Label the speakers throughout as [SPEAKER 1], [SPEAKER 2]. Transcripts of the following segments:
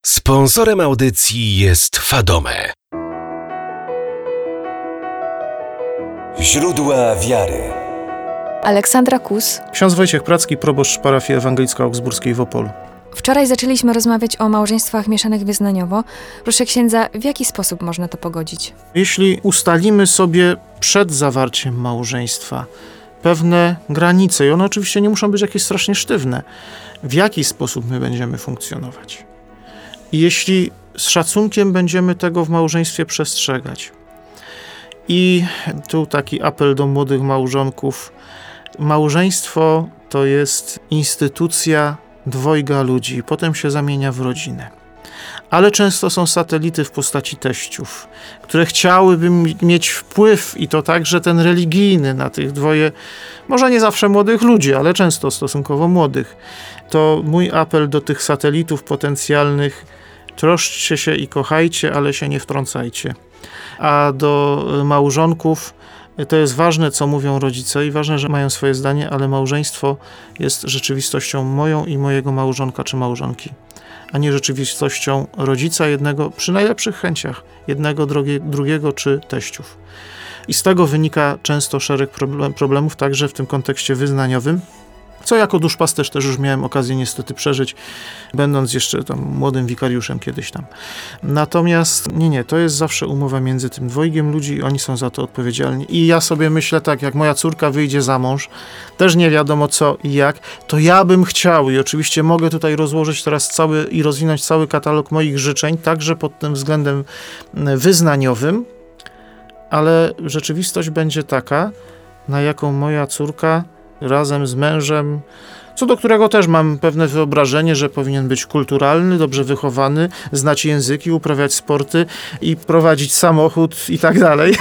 [SPEAKER 1] Sponsorem audycji jest Fadome.
[SPEAKER 2] Źródła wiary.
[SPEAKER 3] Aleksandra Kus.
[SPEAKER 4] Ksiądz Wojciech Pracki, proboszcz parafii ewangelicko-augsburskiej w Opolu.
[SPEAKER 3] Wczoraj zaczęliśmy rozmawiać o małżeństwach mieszanych wyznaniowo. Proszę księdza, w jaki sposób można to pogodzić?
[SPEAKER 4] Jeśli ustalimy sobie przed zawarciem małżeństwa pewne granice, i one oczywiście nie muszą być jakieś strasznie sztywne, w jaki sposób my będziemy funkcjonować. I jeśli z szacunkiem będziemy tego w małżeństwie przestrzegać. I tu taki apel do młodych małżonków. Małżeństwo to jest instytucja dwojga ludzi, potem się zamienia w rodzinę. Ale często są satelity w postaci teściów, które chciałyby mieć wpływ, i to także ten religijny, na tych dwoje, może nie zawsze młodych ludzi, ale często stosunkowo młodych. To mój apel do tych satelitów potencjalnych: troszczcie się i kochajcie, ale się nie wtrącajcie. A do małżonków to jest ważne, co mówią rodzice, i ważne, że mają swoje zdanie, ale małżeństwo jest rzeczywistością moją i mojego małżonka czy małżonki, a nie rzeczywistością rodzica jednego, przy najlepszych chęciach, jednego, drugiego czy teściów. I z tego wynika często szereg problemów, także w tym kontekście wyznaniowym, co jako duszpasterz też już miałem okazję niestety przeżyć, będąc jeszcze tam młodym wikariuszem kiedyś tam. Natomiast nie, to jest zawsze umowa między tym dwojgiem ludzi i oni są za to odpowiedzialni. I ja sobie myślę tak, jak moja córka wyjdzie za mąż, też nie wiadomo co i jak, to ja bym chciał, i oczywiście mogę tutaj rozłożyć teraz i rozwinąć cały katalog moich życzeń, także pod tym względem wyznaniowym, ale rzeczywistość będzie taka, na jaką moja córka razem z mężem, co do którego też mam pewne wyobrażenie, że powinien być kulturalny, dobrze wychowany, znać języki, uprawiać sporty i prowadzić samochód i tak dalej.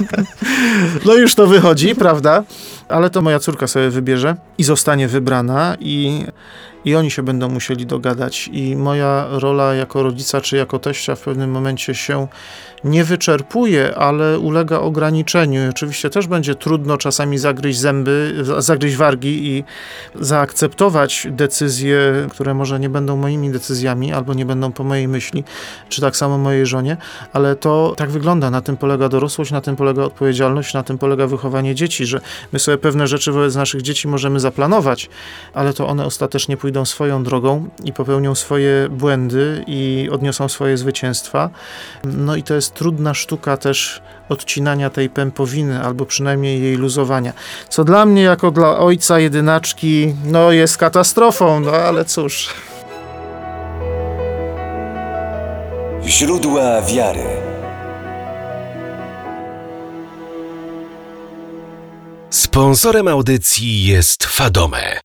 [SPEAKER 4] No już to wychodzi, prawda? Ale to moja córka sobie wybierze i zostanie wybrana, i oni się będą musieli dogadać. I moja rola jako rodzica czy jako teścia w pewnym momencie się nie wyczerpuje, ale ulega ograniczeniu. I oczywiście też będzie trudno czasami zagryźć wargi i zaakceptować decyzje, które może nie będą moimi decyzjami albo nie będą po mojej myśli, czy tak samo mojej żonie, ale to tak wygląda. Na tym polega dorosłość, na tym polega odpowiedzialność, na tym polega wychowanie dzieci, że my sobie pewne rzeczy wobec naszych dzieci możemy zaplanować, ale to one ostatecznie pójdą swoją drogą i popełnią swoje błędy i odniosą swoje zwycięstwa. No i to jest trudna sztuka też odcinania tej pępowiny, albo przynajmniej jej luzowania. Co dla mnie, jako dla ojca jedynaczki, jest katastrofą, ale cóż.
[SPEAKER 2] Źródła wiary.
[SPEAKER 1] Sponsorem audycji jest Fadome.